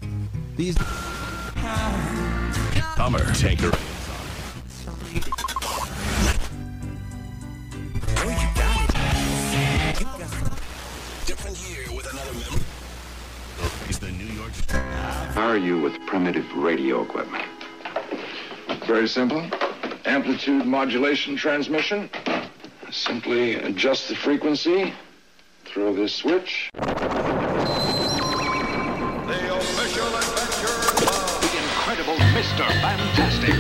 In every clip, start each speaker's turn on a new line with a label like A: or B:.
A: These
B: Summer Tanker. Different here with another member. He's the New York.
C: How are you with primitive radio equipment?
D: Very simple. Amplitude modulation transmission. Simply adjust the frequency, throw this switch.
E: The official adventure of
C: The incredible Mr. Fantastic.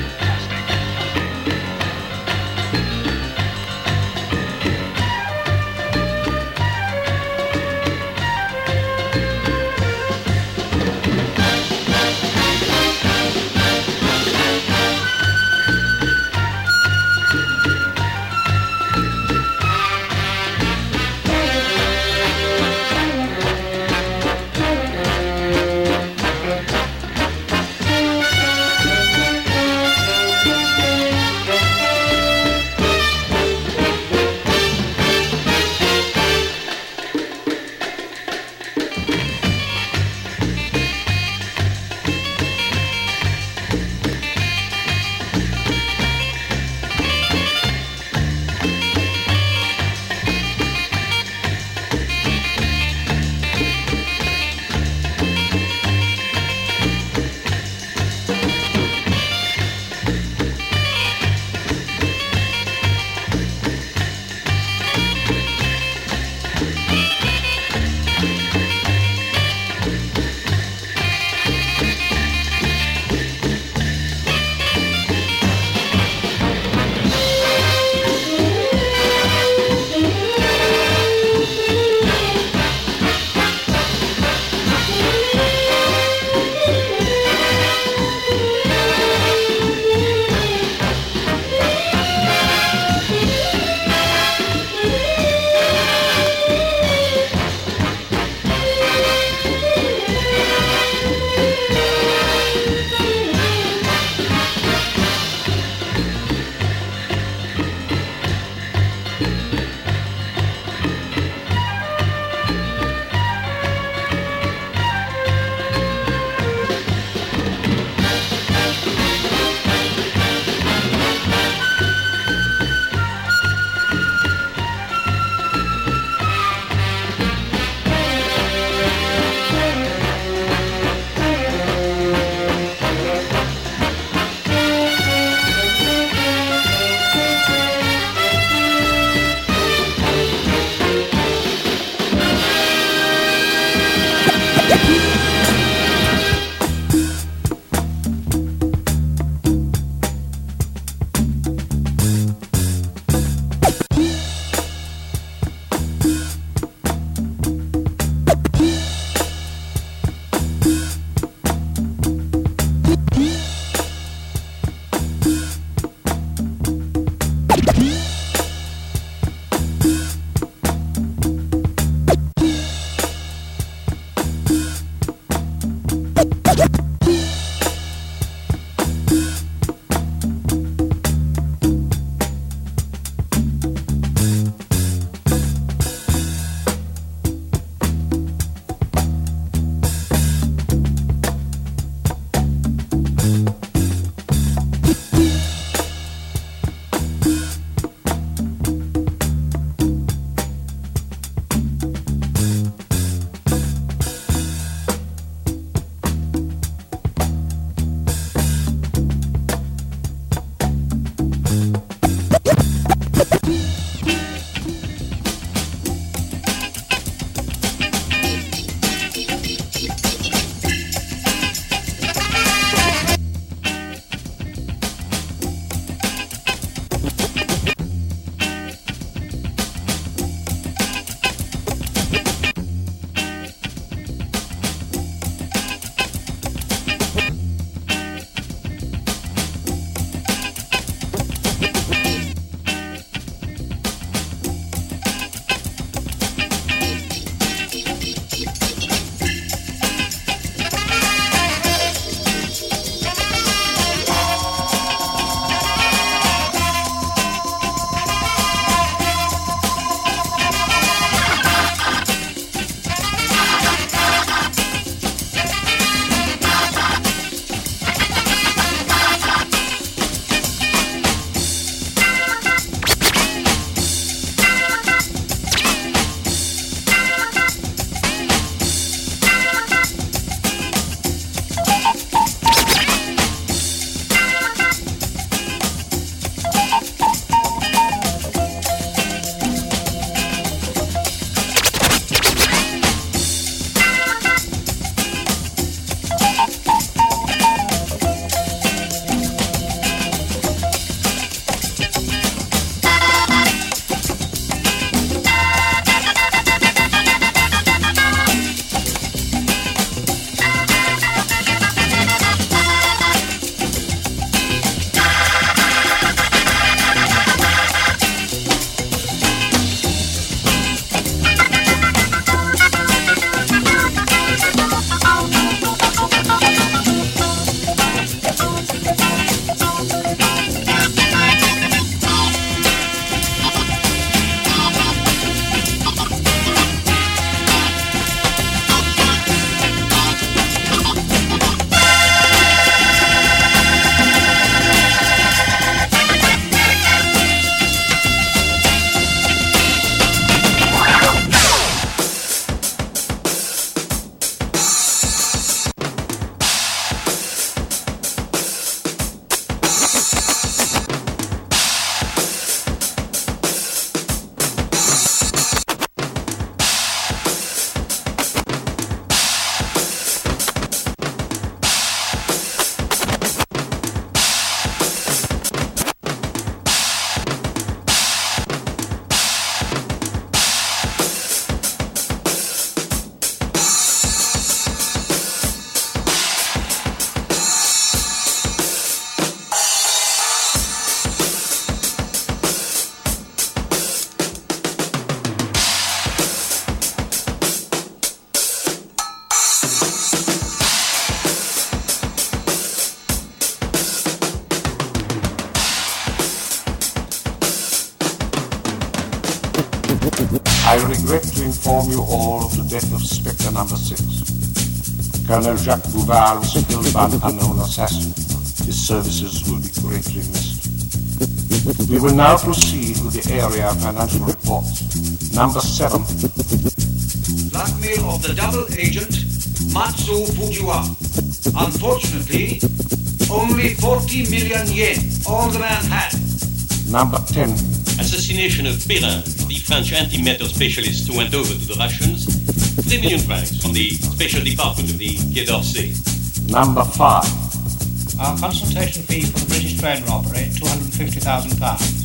A: inform you all of the death of Spectre number 6. Colonel Jacques Bouvard was killed by an unknown assassin. His services will be greatly missed. We will now proceed with the area of financial reports. Number 7.
F: Blackmail of the double agent Matsu Fujiwara. Unfortunately, only 40 million yen, all the man had.
A: Number 10.
G: Assassination of Perrin, the French antimatter specialist who went over to the Russians. 3 million francs from the special department of the Quai d'Orsay.
A: Number 5.
H: Our consultation fee for the British train robbery, £250,000.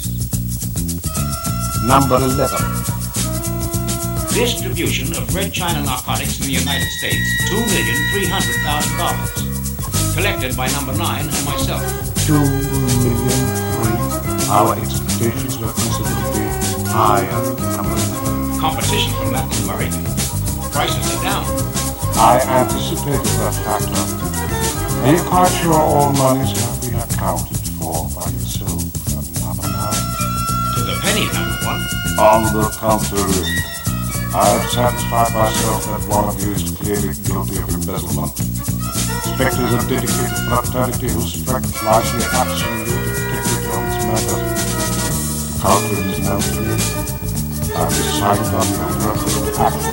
A: Number 11.
H: Distribution of red China narcotics in the United States, $2,300,000. Collected by number 9 and myself.
A: 2,000,003. Our expectations were considerably higher than number 11.
H: Competition from Latin America. Prices are down.
A: I anticipated that factor. Are you quite sure all monies have been accounted for by yourself and number 9?
H: To the penny, number 1.
A: On the contrary, I have satisfied myself that one of you is clearly guilty of embezzlement. Spectres of dedicated fraternity who strike largely absolute integrity on this matter. The culprit is known to me. I have decided on the appropriate action.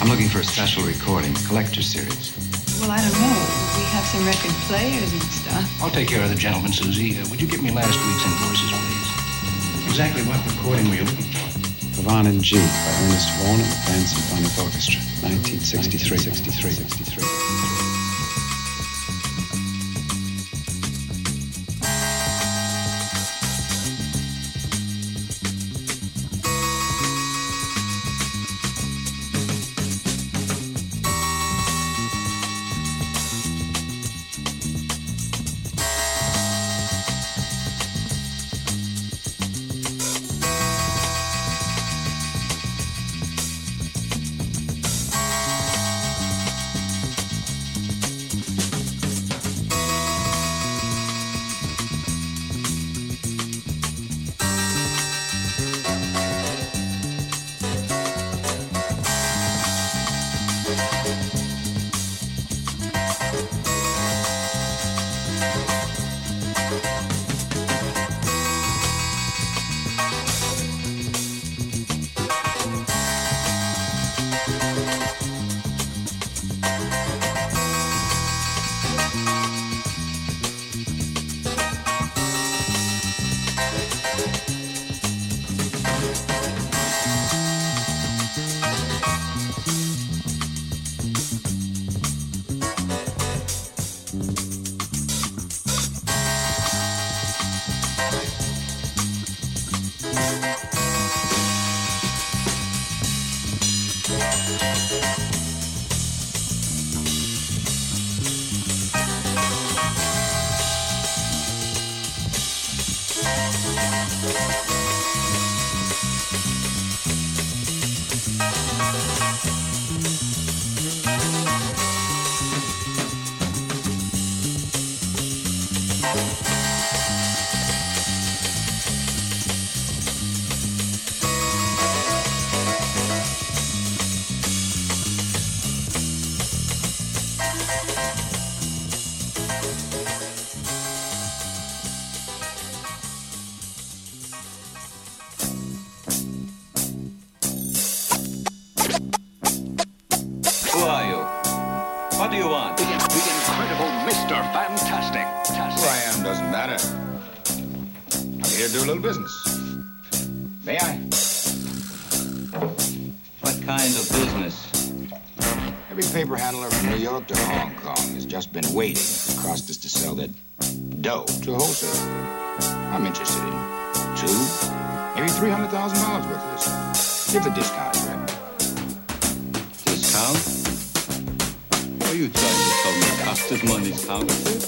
I: I'm looking for a special recording, collector series.
J: Well, I don't know. We have some record players and stuff.
I: I'll take care of the gentleman, Susie. Would you give me last week's invoices, please? Exactly what recording were you looking for?
K: Pavane in G by Ernest Vaughan and the Band Symphonic Orchestra, 1963.
F: Who are you? What do you want?
C: The incredible Mr. Fantastic.
L: Who I am doesn't matter. I'm here to do a little business. May I?
F: What kind of business?
L: Every paper handler from New York to Hong Kong has just been waiting for Costas to sell that dough to wholesale. I'm interested in $200,000, maybe $300,000 worth of this. Give the discount, Brett.
F: Discount? Are you trying to tell me Costas money's counterfeit?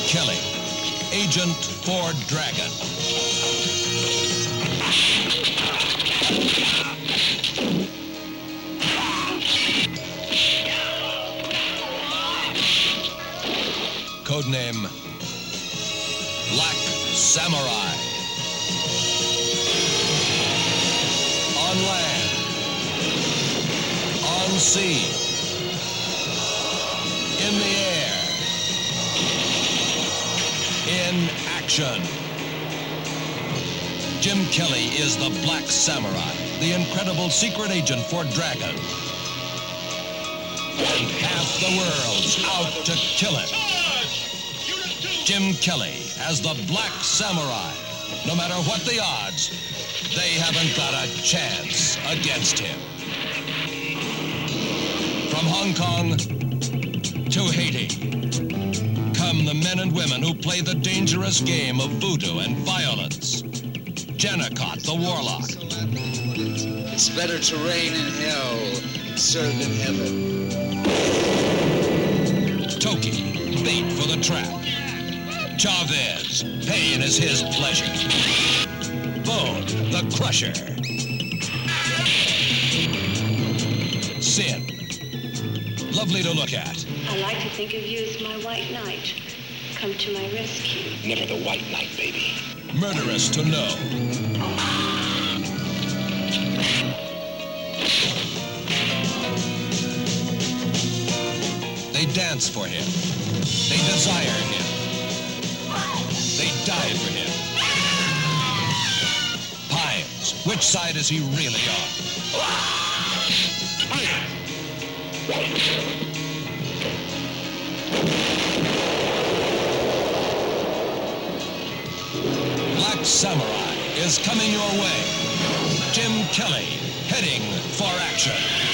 M: Kelly, Agent for Dragon. Codename Black Samurai. On land, on sea, in the air, in action. Jim Kelly is the Black Samurai, the incredible secret agent for Dragon. And half the world's out to kill him. Jim Kelly as the Black Samurai. No matter what the odds, they haven't got a chance against him. From Hong Kong to Haiti, come the men and women who play the dangerous game of voodoo and violence. Jennecott, the warlock.
N: It's better to reign in hell, serve in heaven.
M: Toki, bait for the trap. Chavez, pain is his pleasure. Bone, the crusher. Sin, lovely to look at.
J: I like to think of you as my white knight. Come to my rescue.
B: Never the white knight, baby.
M: Murderous to know. They dance for him. They desire him. They die for him. Pines, which side is he really on? Black Samurai is coming your way. Jim Kelly, heading for action.